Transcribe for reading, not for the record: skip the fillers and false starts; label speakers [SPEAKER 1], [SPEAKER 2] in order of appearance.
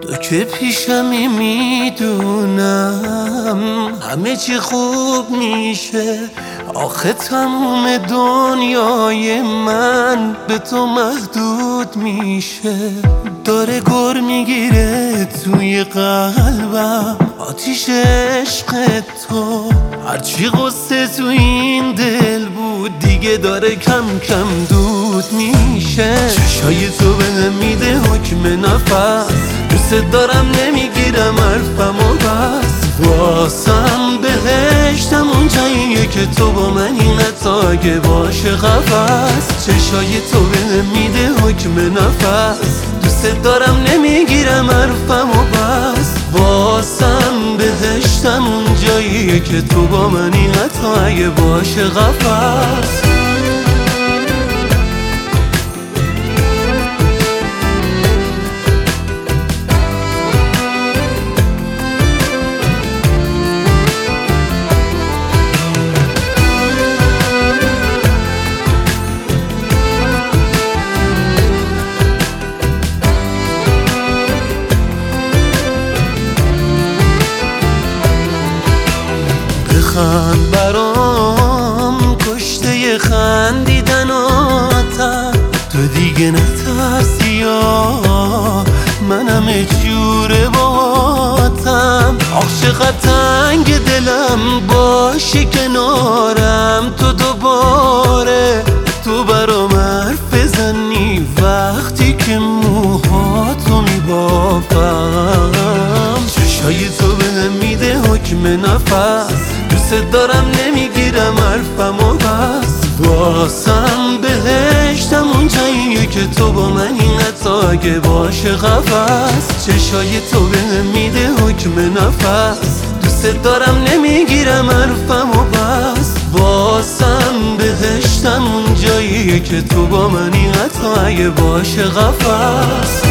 [SPEAKER 1] تو که پیشمی میدونم همه چی خوب میشه. آخه تموم دنیای من به تو محدود میشه. داره گر میگیره توی قلبم آتیش عشق تو. هرچی قصه تو این دل بود دیگه داره کم کم دود میشه. چشای تو بهم میده حکم نفس، دوست دارم نمیگیرم حرفم و بس. واسم بهشتم اون جاییه که تو با منی، حتی اگه باشه قفس. چشای تو بهم میده حکم نفس، دوست دارم نمیگیرم حرفم و بس. واسم بهشتم اون جاییه که تو با منی، حتی اگه باشه قفس. بخند برام کشته خندیدناتم، تو دیگه نترسی یا منم جوره باهاتم. آخ چقدر تنگ دلم باشی کنارم تو دوباره. تو برام حرف بزنی وقتی که موهاتو میبافم. چشای تو بهم میده حکم نفس، دوست دارم نمیگیرم حرفم و بس. واسم بهشتم اون جاییه که تو با منی، حتی اگه باشه قفس. چشای تو بهم میده حکم نفس، دوست دارم نمیگیرم حرفم و بس. واسم بهشتم اون جاییه که تو با منی، حتی اگه باشه قفس.